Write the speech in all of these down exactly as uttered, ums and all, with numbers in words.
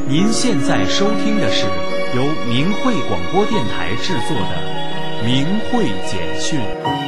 您现在收听的是由明慧广播电台制作的《明慧简讯》。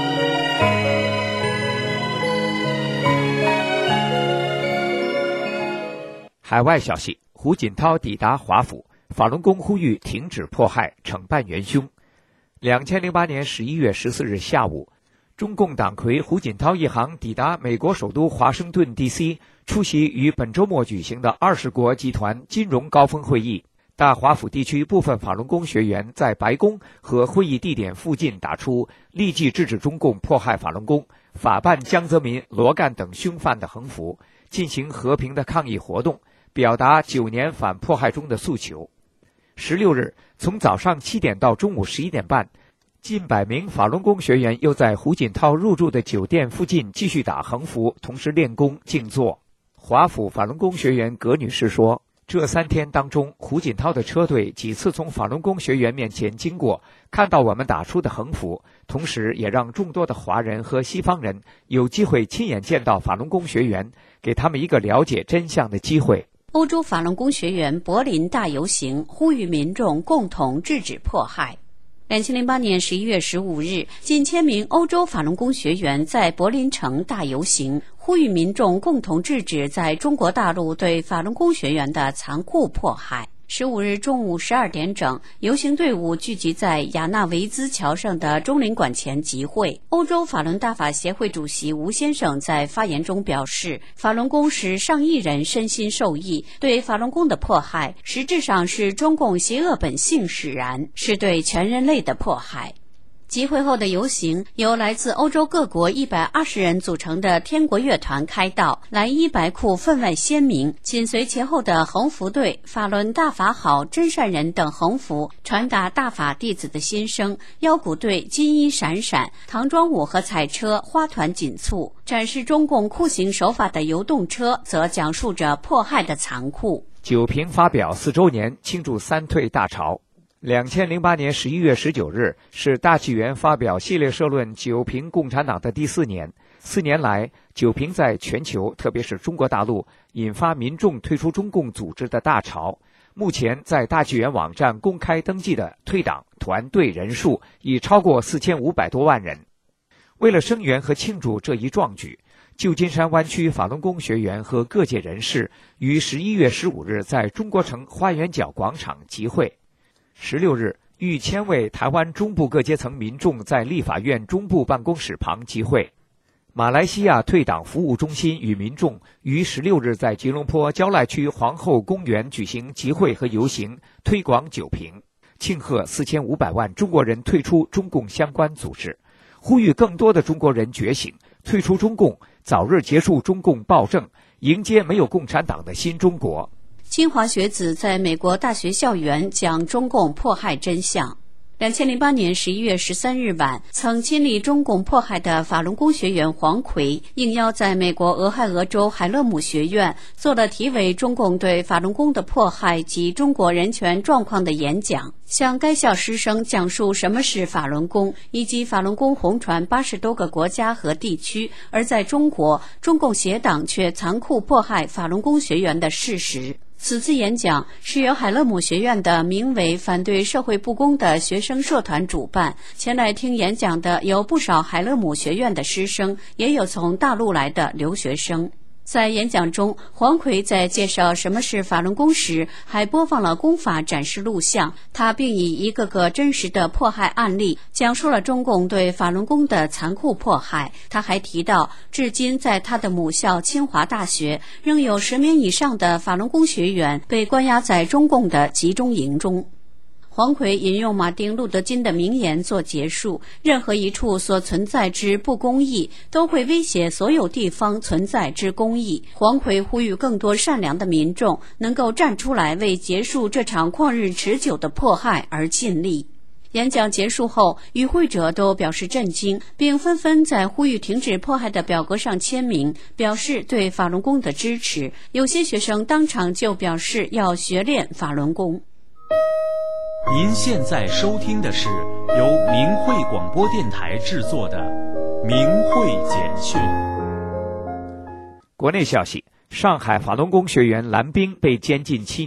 海外消息：胡锦涛抵达华府，法轮功呼吁停止迫害，惩办元凶。两千零八年十一月十四日下午，中共党魁胡锦涛一行抵达美国首都华盛顿 D C， 出席于本周末举行的二十国集团金融高峰会议。大华府地区部分法轮功学员在白宫和会议地点附近打出立即制止中共迫害法轮功、法办江泽民、罗干等凶犯的横幅，进行和平的抗议活动，表达九年反迫害中的诉求。十六日，从早上七点到中午十一点半，近百名法轮功学员又在胡锦涛入住的酒店附近继续打横幅，同时练功静坐。华府法轮功学员葛女士说，这三天当中，胡锦涛的车队几次从法轮功学员面前经过，看到我们打出的横幅，同时也让众多的华人和西方人有机会亲眼见到法轮功学员，给他们一个了解真相的机会。 欧洲法轮功学员柏林大游行，呼吁民众共同制止迫害。两千零八年十一月十五日，近千名欧洲法轮功学员在柏林城大游行，呼吁民众共同制止在中国大陆对法轮功学员的残酷迫害。十五日中午十二点整，游行队伍聚集在亚纳维兹桥上的中领馆前集会。欧洲法轮大法协会主席吴先生在发言中表示，法轮功使上亿人身心受益，对法轮功的迫害实质上是中共邪恶本性使然，是对全人类的迫害。集会后的游行由来自欧洲各国一百二十人组成的天国乐团开道，蓝衣白裤分外鲜明，紧随其后的横幅队、法轮大法好、真善人等横幅传达大法弟子的心声，腰鼓队金衣闪闪，唐装舞和彩车花团锦簇，展示中共酷刑手法的游动车则讲述着迫害的残酷。 九平发表四周年庆祝三退大潮。两千零八年十一月十九日是大纪元发表系列社论九平共产党的第四年。四年来，九平在全球，特别是中国大陆，引发民众退出中共组织的大潮。目前在大纪元网站公开登记的退党团队人数已超过四千五百多万人。为了声援和庆祝这一壮举，旧金山湾区法轮功学员和各界人士于十一月十五日在中国城花园角广场集会。十六日，逾千位台湾中部各阶层民众在立法院中部办公室旁集会。马来西亚退党服务中心与民众于十六日在吉隆坡蕉赖区皇后公园举行集会和游行，推广九平，庆贺四千五百万中国人退出中共相关组织，呼吁更多的中国人觉醒，退出中共，早日结束中共暴政，迎接没有共产党的新中国。 清华学子在美国大学校园讲中共迫害真相。两千零八年十一月十三日晚，曾亲历中共迫害的法轮功学员黄奎应邀在美国俄亥俄州海勒姆学院做了题为《中共对法轮功的迫害及中国人权状况》的演讲，向该校师生讲述什么是法轮功，以及法轮功红传八十多个国家和地区，而在中国，中共邪党却残酷迫害法轮功学员的事实。此次演讲是由海勒姆学院的名为反对社会不公的学生社团主办，前来听演讲的有不少海勒姆学院的师生，也有从大陆来的留学生。在演讲中，黄奎在介绍什么是法轮功时，还播放了功法展示录像，他并以一个个真实的迫害案例讲述了中共对法轮功的残酷迫害。他还提到，至今在他的母校清华大学，仍有十名以上的法轮功学员被关押在中共的集中营中。黄奎引用马丁·路德·金的名言做结束，任何一处所存在之不公义都会威胁所有地方存在之公义。黄奎呼吁更多善良的民众能够站出来，为结束这场旷日持久的迫害而尽力。演讲结束后，与会者都表示震惊，并纷纷在呼吁停止迫害的表格上签名，表示对法轮功的支持。有些学生当场就表示要学练法轮功。 您现在收听的是由明慧广播电台制作的《明慧简讯》。 国内消息：上海法轮功学员蓝冰被监禁七年。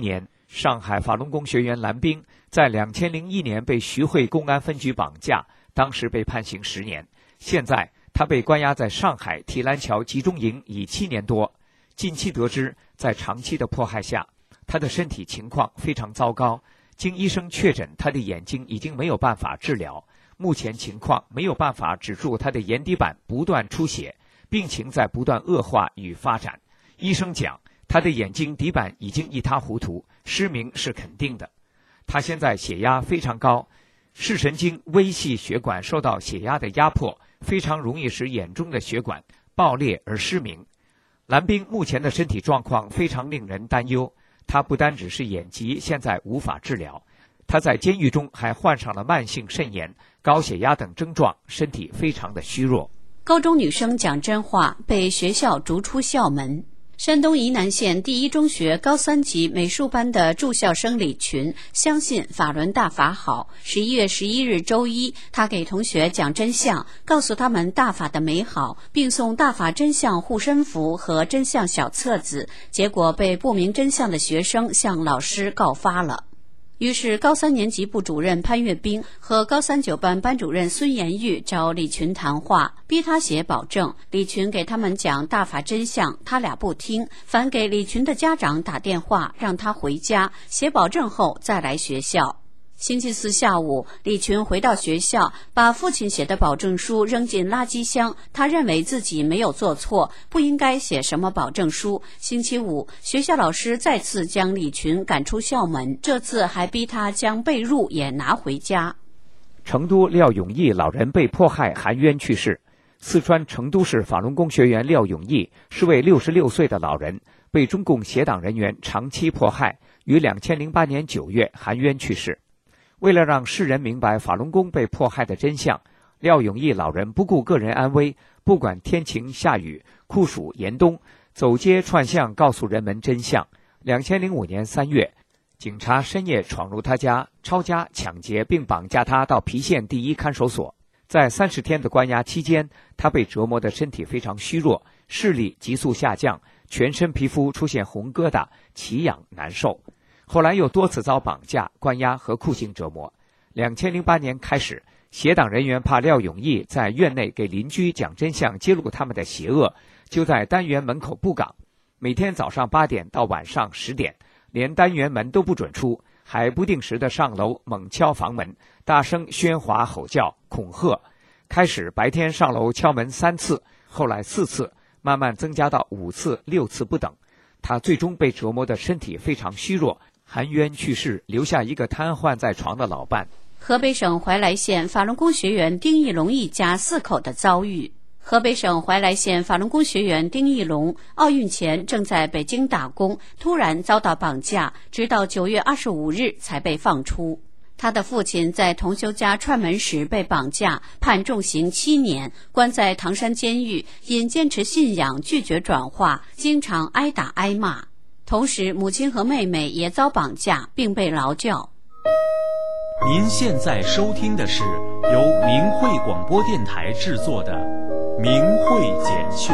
上海法轮功学员蓝冰在两千零一年被徐汇公安分局绑架，当时被判刑十年。现在他被关押在上海提篮桥集中营已七年多。近期得知，在长期的迫害下，他的身体情况非常糟糕。经医生确诊，他的眼睛已经没有办法治疗，目前情况没有办法止住他的眼底板不断出血，病情在不断恶化与发展。医生讲，他的眼睛底板已经一塌糊涂，失明是肯定的。他现在血压非常高，视神经微细血管受到血压的压迫，非常容易使眼中的血管爆裂而失明。蓝冰目前的身体状况非常令人担忧，他不单只是眼疾现在无法治疗，他在监狱中还患上了慢性肾炎、高血压等症状，身体非常的虚弱。 高中女生讲真话被学校逐出校门。山东沂南县第一中学高三级美术班的住校生李群相信法轮大法好。十一月十一日周一，他给同学讲真相，告诉他们大法的美好，并送大法真相护身符和真相小册子，结果被不明真相的学生向老师告发了。于是高三年级部主任潘岳兵和高三九班班主任孙延玉找李群谈话，逼他写保证。李群给他们讲大法真相，他俩不听，反给李群的家长打电话，让他回家写保证后再来学校。星期四下午，李群回到学校，把父亲写的保证书扔进垃圾箱。他认为自己没有做错，不应该写什么保证书。星期五，学校老师再次将李群赶出校门，这次还逼他将被褥也拿回家。 成都廖永义老人被迫害含冤去世。四川成都市法轮功学员廖永义是位六十六岁的老人，被中共协党人员长期迫害，于两千零八年九月含冤去世。为了让世人明白法轮功被迫害的真相，廖永义老人不顾个人安危，不管天晴下雨、酷暑严冬，走街串巷告诉人们真相。两千零五年三月，警察深夜闯入他家，抄家抢劫并绑架他到郫县第一看守所。在三十天的关押期间，他被折磨的身体非常虚弱，视力急速下降，全身皮肤出现红疙瘩，奇痒难受。后来又多次遭绑架、关押和酷刑折磨。两千零八年开始，协党人员怕廖永义在院内给邻居讲真相，揭露他们的邪恶，就在单元门口布岗，每天早上八点到晚上十点，连单元门都不准出，还不定时的上楼猛敲房门，大声喧哗吼叫恐吓。开始白天上楼敲门三次，后来四次，慢慢增加到五次、六次不等。他最终被折磨的身体非常虚弱，含冤去世，留下一个瘫痪在床的老伴。 河北省怀来县法轮功学员丁义龙一家四口的遭遇。河北省怀来县法轮功学员丁义龙奥运前正在北京打工，突然遭到绑架，直到九月二十五日才被放出。他的父亲在同修家串门时被绑架，判重刑七年，关在唐山监狱，因坚持信仰拒绝转化，经常挨打挨骂。同时母亲和妹妹也遭绑架并被劳教。 您现在收听的是由明慧广播电台制作的明慧简讯。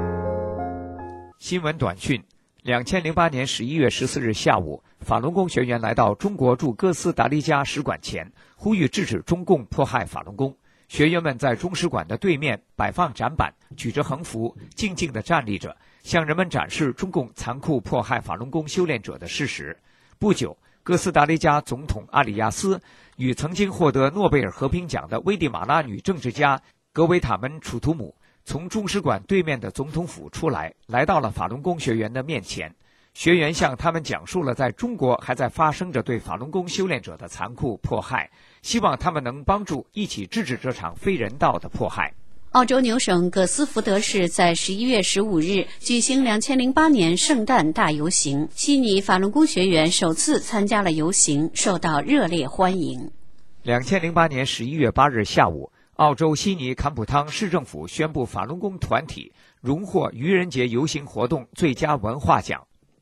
新闻短讯：两千零八年十一月十四日下午，法轮功学员来到中国驻哥斯达黎加使馆前，呼吁制止中共迫害法轮功。学员们在中使馆的对面摆放展板，举着横幅，静静地站立着，向人们展示中共残酷迫害法轮功修炼者的事实。不久，哥斯达黎加总统阿里亚斯与曾经获得诺贝尔和平奖的危地马拉女政治家格维塔门楚图姆从中使馆对面的总统府出来，来到了法轮功学员的面前。学员向他们讲述了在中国还在发生着对法轮功修炼者的残酷迫害，希望他们能帮助一起制止这场非人道的迫害。 澳洲纽省葛斯福德市在十一月十五日举行两千零八年圣诞大游行，悉尼法轮功学员首次参加了游行，受到热烈欢迎。 两千零八年十一月八日下午，澳洲悉尼坎普汤市政府宣布法轮功团体荣获愚人节游行活动最佳文化奖。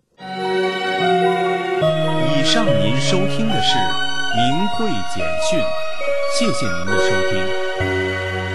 以上您收听的是明慧简讯，谢谢您的收听。